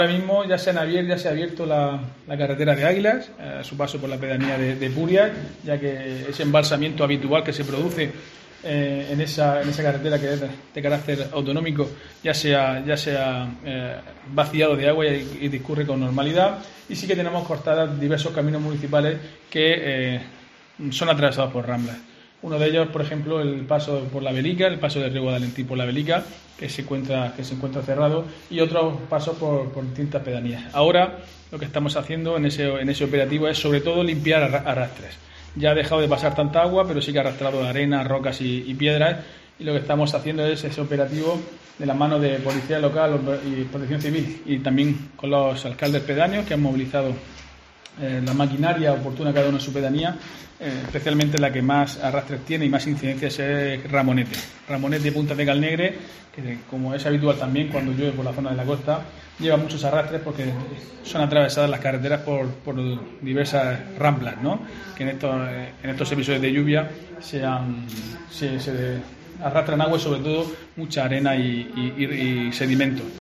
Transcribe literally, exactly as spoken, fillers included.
Ahora mismo ya se, han abierto, ya se ha abierto la, la carretera de Águilas, eh, a su paso por la pedanía de, de Purias, ya que ese embalsamiento habitual que se produce eh, en, esa, en esa carretera que es de, de carácter autonómico ya se ha, ya se ha eh, vaciado de agua y, y discurre con normalidad. Y sí que tenemos cortadas diversos caminos municipales que eh, son atravesados por ramblas. Uno de ellos, por ejemplo, el paso por la Velica, el paso de Río Guadalentí por la Velica, que se encuentra, que se encuentra cerrado, y otros pasos por, por distintas pedanías. Ahora lo que estamos haciendo en ese, en ese operativo es sobre todo limpiar arrastres. Ya ha dejado de pasar tanta agua, pero sí que ha arrastrado arena, rocas y, y piedras, y lo que estamos haciendo es ese operativo de la mano de Policía Local y Protección Civil, y también con los alcaldes pedáneos que han movilizado Eh, la maquinaria oportuna cada uno en su pedanía, eh, especialmente la que más arrastres tiene y más incidencias es Ramonete. Ramonete y Punta de Calnegre, que como es habitual también cuando llueve por la zona de la costa, lleva muchos arrastres porque son atravesadas las carreteras por, por diversas ramblas, ¿no? Que en estos, en estos episodios de lluvia se, han, se, se arrastran agua y sobre todo mucha arena y, y, y sedimento.